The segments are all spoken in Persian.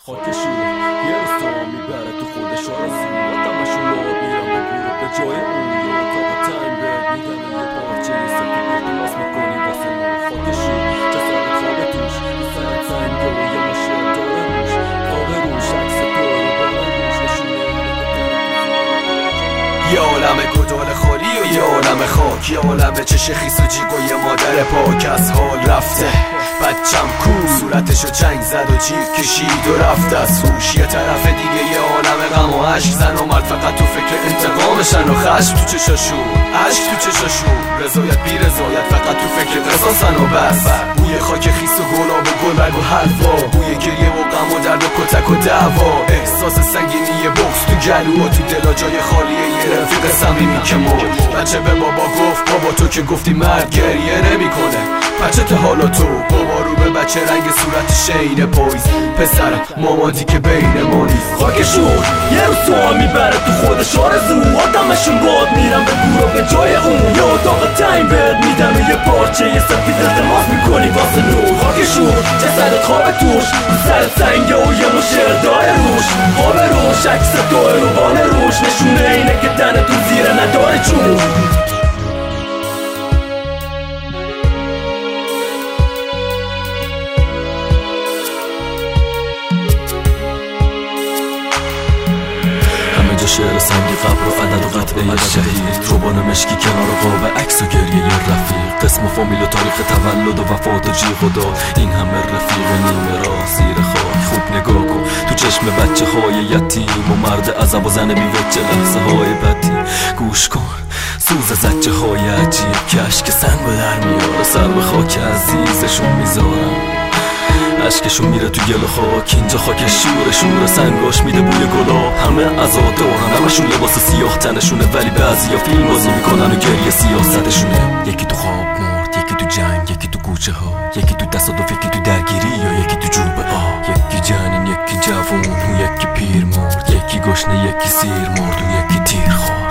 خاکشون یه روز تو میبره تو خودش آرزو آدمشون باید میرم به گروه به جای اون یه اتاق تایم بهت میدن و یه پارچه یه سفید التماس میکنی واسه مون خاکشون جسد خواب توش سر زنگ و یه ماشین داره روش خواب روش عکس تو رو باره روش نشونه یه عالم گدال خالی و یه عالم خاک یه عالم چش خیس و جیگ و یه مادر پاک از حال رفته بچم کو صورتشو چنگ زد و جیغ کشید و رفت از هوش یه طرف دیگه یه عالم غم و عشق زن و مرد فقط تو فکر انتقامشن و خشم تو چشاشون عشق تو چشاشون رضایت بی رضایت فقط تو فکر قصاصن و بس بوی خاک خیس و گلاب و گلبرگ و حلوا بوی گریه و غم و درد و کتک و دعوا احساس سنگینی بغض تو گلو و تو دلا جای خالیه یه رفیق صمیمی که مرد بچه به بابا گفت بابا تو که گفتی مرد گریه نمیکنه بچه تا حالا تو بابا رو به بچه رنگ صورت شین پاییز پسر مامادی که بین ما نیست خاکشون یه روز تو هم میبره تو خودش آرزو آدمشون باد میرم به گروه به جای اون یه اتاق تایم بهت میدن و یه پارچه یه سفید التماس میکنی واسه نور خاکشون جسدت خواب توش سرت سنگه و یه مشعل داره روش خواب روش عکس توه رو بانه روش نشونه اینه که تنتون زیره نداره چون شعر سنگ قبر و عدد و قطعه شهید روبان مشکی کنار قاب عکس و گریه ی رفیق قسم و فامیل و تاریخ تولد و وفات و جیغ و داد این همه رفیق نیمه را زیر خاک خوب نگاه کن تو چشم بچه های یتیم و مرد عذب و زن بیوجه لحظه های بدی گوش کن سوز زجه های عجیب که اشک سنگ و در میاره سر به خاک عزیزشون میذارم عشقشون میره تو گل و خاک اینجا خاک شور سنگاش میده بوی گلاب همه عزادارن همشون لباس سیاه تنشونه ولی بعضیا فیلم بازی میکنن و گریه سیاستشونه یکی تو خواب مرد یکی تو جنگ یکی تو کوچه ها یکی تو تصادف یکی تو درگیری یا یکی تو جوب یکی جنین یکی جوون و یکی پیر مرد یکی گشنه یکی سیر مرد و یکی تیر خورد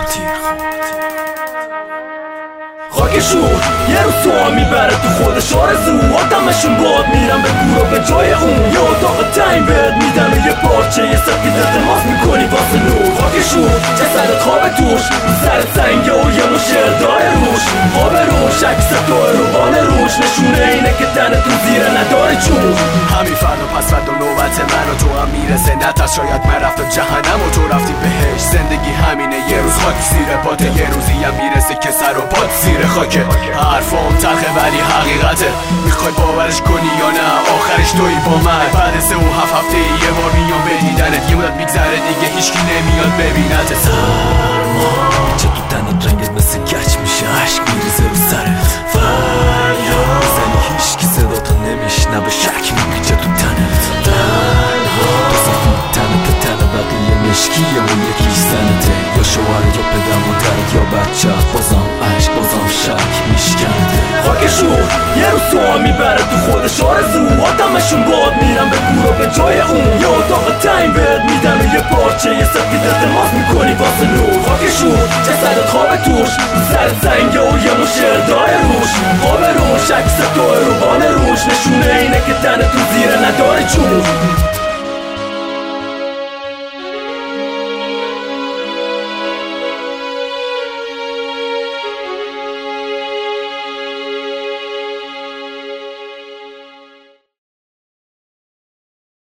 خاکشون یه روز تو هم میبره تو خودش آرزو آدمشون باد میرم به گروه به جای اون یه اتاق تایم بهت میدن و یه پارچه یه سفید التماس میکنی واسه نور خاکشون جسدت خواب توش سرت سنگه و یه مشعل داره روش خواب روش عکس توه رو بانه روش نشونه اینه که تنتون زیره نداره چون همین فردا پس فردا نوبت من و تو هم میرسه نترس شاید من رفتم جهنم و تو رفتی بهش زندگی همینه یه روز خاک زیر پاته یه روزی هم میرسه که سر و پات زیر خاکه حرفام تلخه ولی حقیقته میخوای باورش کنی یا نه آخرش توی با من بعد 3 و 7 هفته یه بار میام به دیدنت یه مدت میگذره دیگه هیچکی نمیاد ببینت سرما چه تو تنت رنگت مثل گچ میشه عشق میریزه رو سرت فریاد میزنی هیچکی صدا تا نمیشنوه شک میپیچه تو تنت تنها تو سفید تنت تن بقیه مشکیه و یکیش زنته یا شوهر یا پدر مادرت یا بچه بازم عشق بازم شک میشکنده خاکشون یه روز تو هم میبره تو خودش آرزو آدمشون باد میرم به گروه به جای اون یه اتاق تایم بهت میدن و یه پارچه یه سفید التماس میکنی واسه نور خاکشون جسدت خواب توش سرت سنگه و یه مشعل داره روش خواب روش عکس توه رو بانه روش نشونه اینه که تنتون زیره نداره چون